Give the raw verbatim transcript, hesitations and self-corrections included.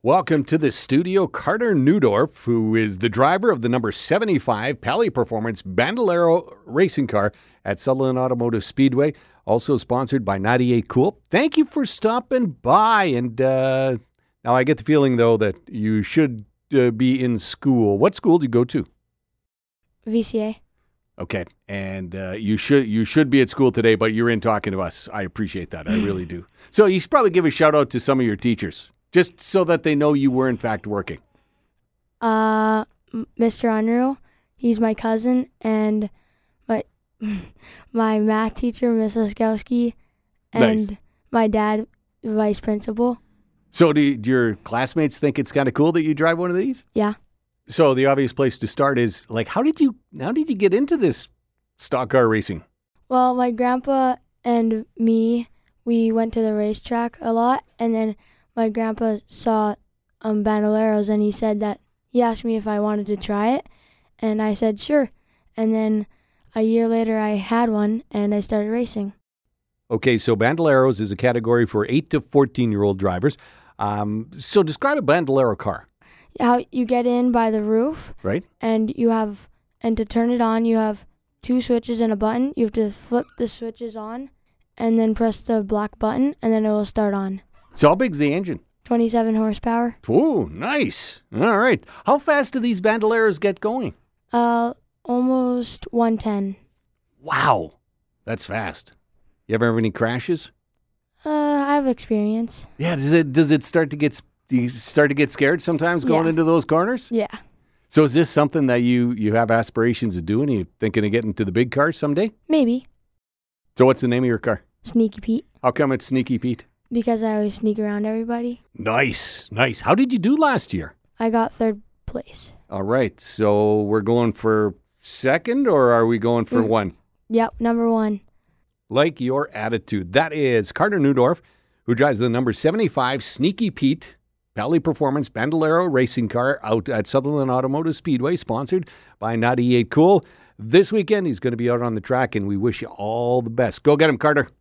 Welcome to the studio, Carter Neudorf, who is the driver of the number seventy-five Pally Performance Bandolero racing car at Sutherland Automotive Speedway, also sponsored by ninety-eight Cool. Thank you for stopping by. And uh, now I get the feeling, though, that you should uh, be in school. What school do you go to? V C A. Okay, and uh, you should you should be at school today, but you're in talking to us. I appreciate that. I really do. So you should probably give a shout out to some of your teachers, just so that they know you were in fact working. Uh, Mister Unruh, he's my cousin, and my my math teacher, Miss Laskowski, and Nice. my dad, vice principal. So do, you, do your classmates think it's kind of cool that you drive one of these? Yeah. So the obvious place to start is, like, how did you how did you get into this stock car racing? Well, my grandpa and me, we went to the racetrack a lot, and then my grandpa saw um, Bandoleros, and he said that he asked me if I wanted to try it, and I said sure. And then a year later, I had one, and I started racing. Okay, so Bandoleros is a category for eight to fourteen-year-old drivers. Um, so describe a Bandolero car, How you get in by the roof, right? and you have, and to turn it on, you have two switches and a button. You have to flip the switches on, and then press the black button, and then it will start on. So how big's the engine? twenty-seven horsepower. Ooh, nice. All right. How fast do these Bandoleros get going? Uh, almost one ten. Wow, that's fast. You ever have any crashes? Uh, I have experience. Yeah. Does it does it start to get do you start to get scared sometimes going Yeah. into those corners? Yeah. So is this something that you you have aspirations of doing? Are you thinking of getting to the big cars someday? Maybe. So what's the name of your car? Sneaky Pete. How come it's Sneaky Pete? Because I always sneak around everybody. Nice, nice. How did you do last year? I got third place. All right. So we're going for second, or are we going for Mm. one? Yep, number one. Like your attitude. That is Carter Neudorf, who drives the number seventy-five Sneaky Pete Pally Performance Bandolero racing car out at Sutherland Automotive Speedway, sponsored by ninety-eight Cool. This weekend, he's going to be out on the track, and we wish you all the best. Go get him, Carter.